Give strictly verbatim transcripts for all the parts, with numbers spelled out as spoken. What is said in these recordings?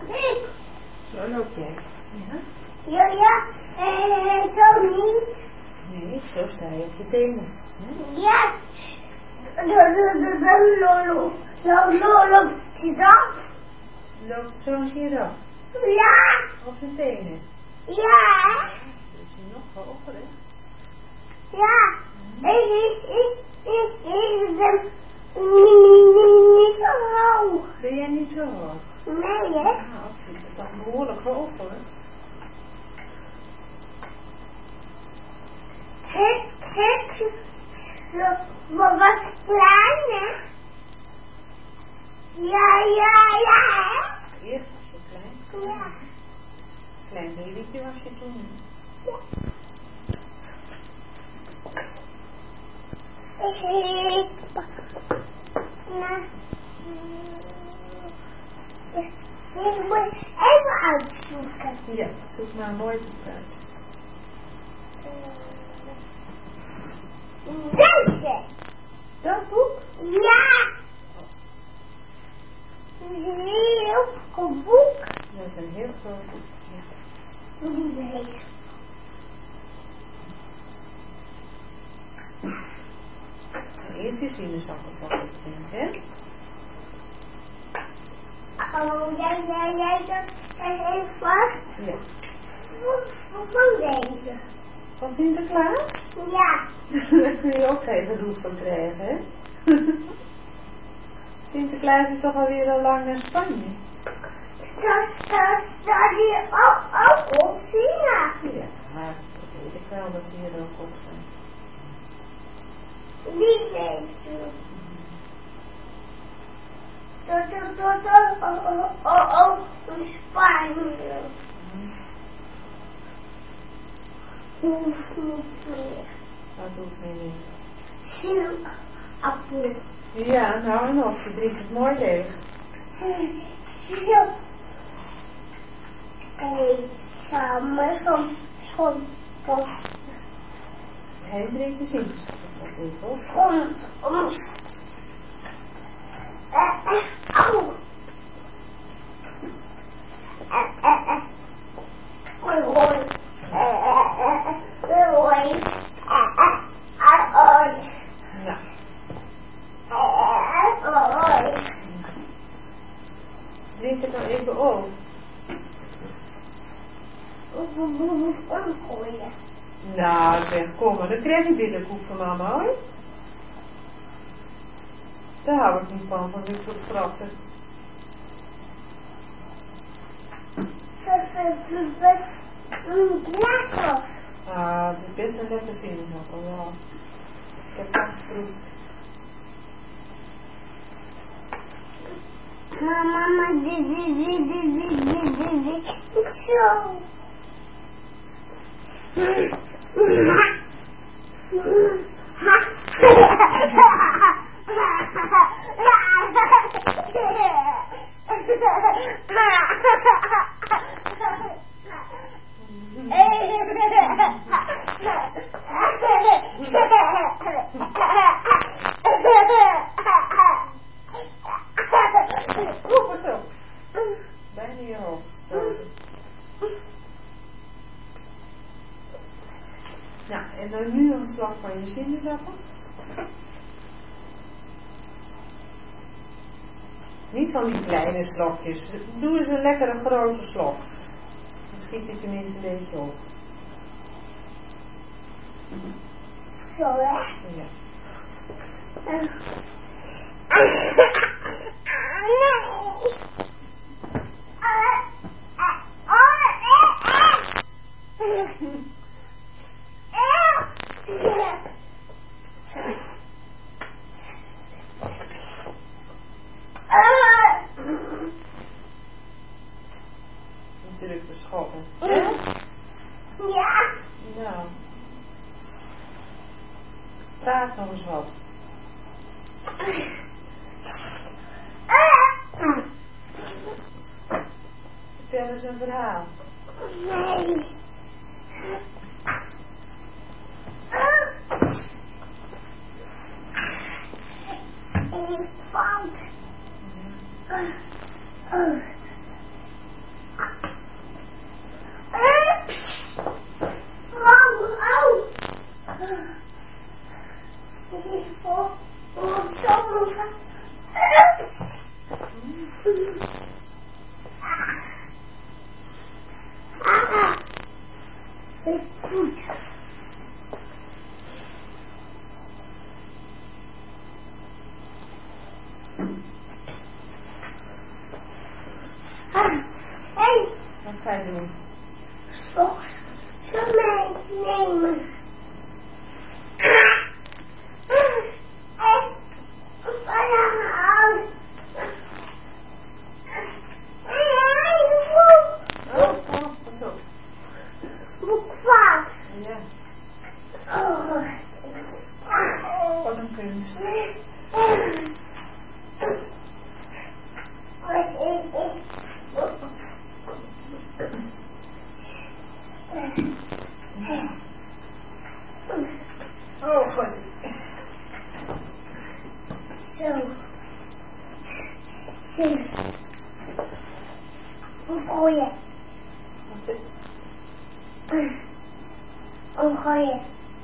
Zo loop jij. Ja? Ja, ja. Eh, zo niet. Nee, zo sta je op je tenen. Hè? Ja. Lolo. Lolo. Giraf. Loopt zo'n giraf. Ja. Op zijn tenen. Ja. Dat is hij nog hoger, hè? Ja. Ik, ik, ik, ik, ik ben niet, niet zo hoog. Ben jij niet zo hoog? Nee, hè? Ja, ik vind het dan behoorlijk hoog, hoor. Het, het, wat was klein, hè? Ja, ja, ja, hè? Eerst was je klein. Ja. Klein babytje was je toen. Ja. Ik, nou, ik moet even uitzoeken. Ja, zoek maar een mooi boek uit. Deze. Dat boek? Ja. Een heel goed boek. Dat is een heel groot boek. Ja. Moet ik lezen. Eerst je sinaasappel van hè? Oh, jij, jij, jij, dat jij even vast. Ja. Van deze. Van Sinterklaas? Ja. Daar kun je ook geen gedoe van krijgen, hè? Sinterklaas is toch alweer al lang naar Spanje? Dat, dat, dat die ook, ook op China. Ja, maar dat weet ik wel dat die er ook op zijn. Die weet je. Dat, dat, dat, dat, oh, oh, oh, in Spanje. Hoeft niet meer. Dat hoeft mij niet. Sinaasappel. Ja, nou en op, je drinkt het mooi leeg. Zo. Kijk, samen van, van, van, Hij drinkt de sinaasappel wat even op. van, om, eh, eh, au. Eh, eh, eh. Hoi, hoi. Eh, eh, eh, eh, hoi. Eh, eh, eh, hoi. Nou, Eh, eh, hoi. drink het nou even op. Omgooien. Nou zeg, kom maar, dan krijg je billenkoek van mama hoor. Daar hou ik niet van, van dit soort grassen. Lekker. Ah, het is best een lekker sinaasappel, ja. Ik heb het geproefd. Mama, dit, dit, dit, dit, dit, dit, dit, dit. Zo. Oeh, wat zo. Bijna je hoofd stoten. Nou, en dan nu een slag van je sinaasappel. Niet van die kleine slokjes. Doe eens een lekkere grote slok. Dan schiet je tenminste een beetje op. Zo, hè? Ja. Nee. Natuurlijk beschotten. Ja. Nou. Praat nog eens wat. Vertel eens een verhaal. Nee. Fout. oh, oh, zo. Ah, is goed. Ah, hey. Wat ga je doen? Zo, zo meenemen. Wat een kunst. Oh, god. Zo. Zo. Omgooien. Wat is het? Omgooien.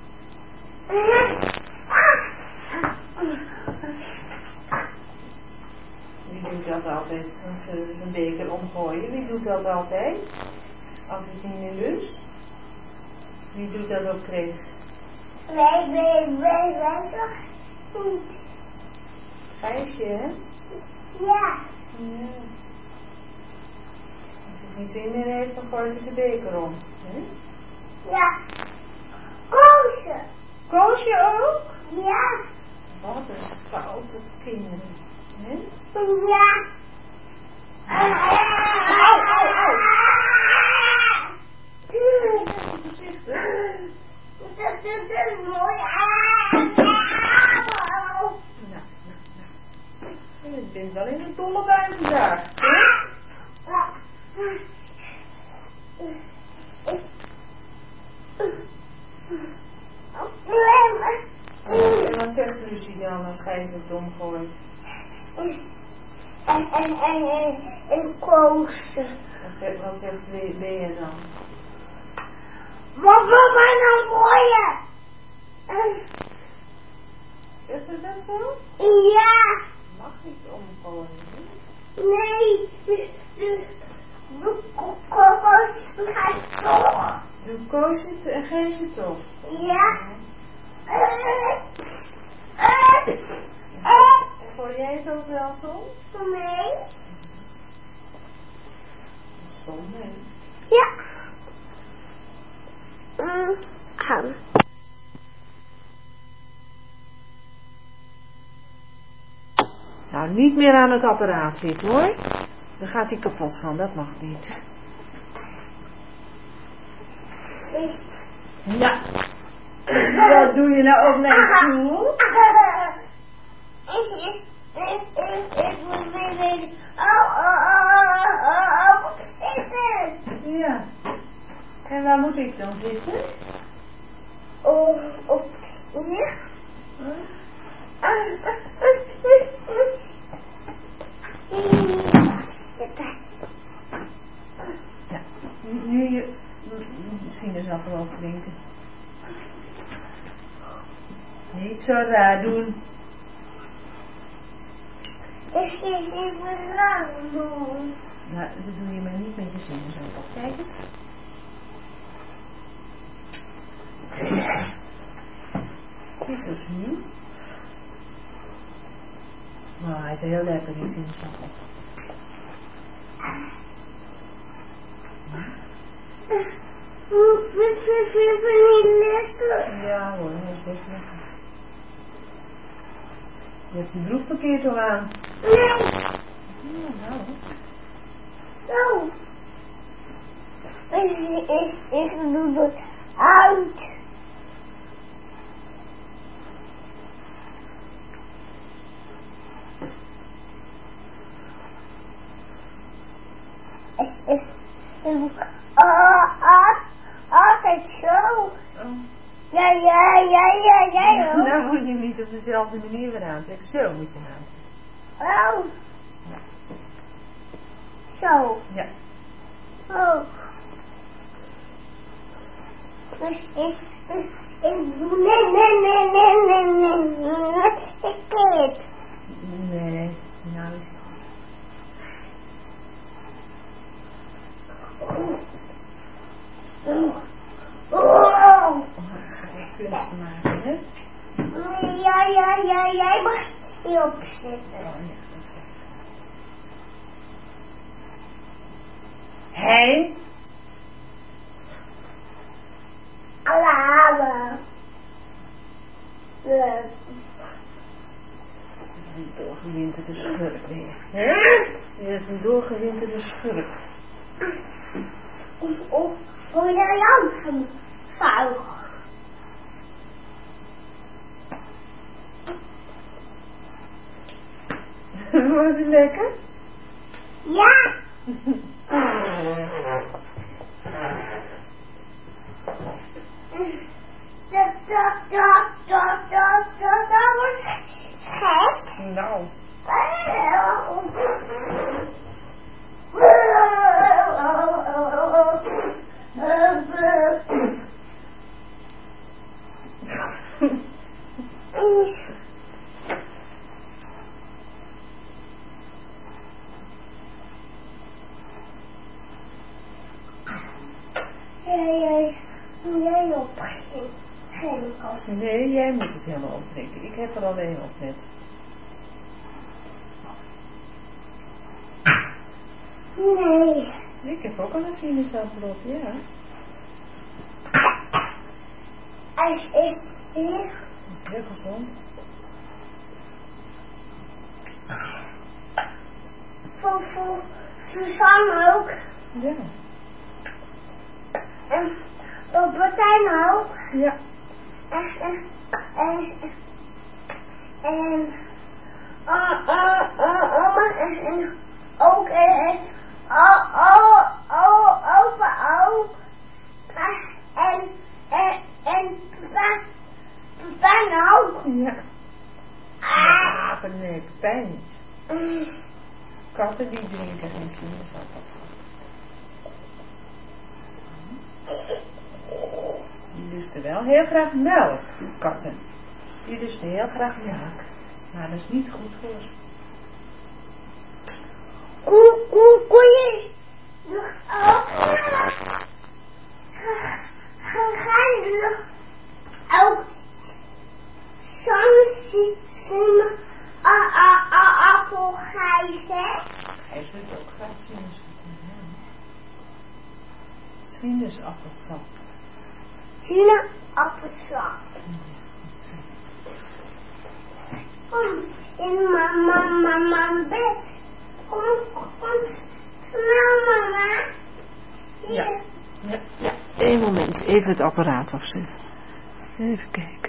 Wie doet dat altijd? Als ze een beker omgooien. Wie doet dat altijd? Als het niet meer lust. Wie doet dat ook, Chris? Wij, wij, wij, wij toch niet. Gijsje, hè? Ja. Ja. Als het geen zin meer heeft, dan gooit hij de beker om. Hè? Ja. Koosje. Koosje ook? Ja. Wat een stoute kinderen. Hè? Ja. Au, au, au. Voorzichtig. Dat is mooi. Nou, nou, nou. Je bent wel in een dolle bui vandaag. Hè? En wat zegt Lucie dan als Gijs het omgooit? En, en, en, en, en koosje. Wat zegt, wat zegt Lea dan? Wat wil mij nou gooien? Zegt ze dat zo? Ja. Mag niet omgooien. Hè? Nee. De koosje gaat toch. Doe Koosje en Gijsje toch? Ja. En gooi jij het ook wel soms? Nee. Soms, nee. Ja. Mm, aan. Nou, niet meer aan het apparaat zitten hoor. Dan gaat hij kapot gaan, dat mag niet. Ja. Wat doe je nou op mijn stoel? Ik moet weer weten. Oh, oh, oh, oh, oh, zitten. Ja. En waar moet ik dan zitten? Oh, op hier. Ja. Nu je misschien eens appel drinken. Niet zo raar doen. Ik ga even lang doen. Nou, dat doe je maar niet met je sinaasappel. Kijk eens. Het is dus nieuw. Nou, hij is heel lekker, die sinaasappel. Vind je niet lekker? Ja hoor, hij is best lekker. Je hebt je broek verkeerd al aan. Nee. Ja, nou. Zo. Ik, ik, ik doe het uit. Ik, ik, ik, uh, uh, altijd zo. Oh. Ja, ja, ja, ja, ja. Ja. Nou moet je niet op dezelfde manier weer aantrekken. Zo moet je nou. Oh. Zo. Ja. Oh. Ik, ik, ik, Nee, nee, nee, nee, nee, nee, nee. Ik kijk. Nee, nou. Oh. Kunst maken, hè? Ja, ja, ja, jij mag hierop zitten. Oh ja, dat zeg ik. Hé? Alarme. Leuk. Een doorgewinterde schurk weer. Hè? Dit is een doorgewinterde schurk. Of, of, voor jij langzaam zuigen. Was het lekker? Ja. Dat, dat, dat, dat, dat, dat, dat was gek. Nou. Jij, jij op geen kant. Nee, jij moet het helemaal opdrinken. Ik heb er alleen op net. Nee. Ik heb ook al een sinaasappel op, ja. Hij is hier. Dat is heel gezond. Voor, voor Suzanne ook. Ja. En voor Martijn ook. Ja. En, en, en, en, uh, uh, uh, oma en, en ook, en, oh, oh, oh, opa ook. En, en, en papa, papa ook. Ja. Ah. Ja, nee, pijn niet. Mm. Katten die drinken geen sinaasappelsap. Die lusten wel heel graag melk, katten. Die lusten heel graag melk. Maar dat is niet goed voor ze. Koe, koe, koeien. Nog ook. Ga je nog ook soms zien appelgijs, hè? Hij doet ook graag sinaasappel. Ja. Sinaasappelsap. Sinaasappelsap. Kom in mama, mama bed. Kom, kom, snel mama. Hier. Ja. Ja, ja. Eén moment, even het apparaat afzetten. Even kijken.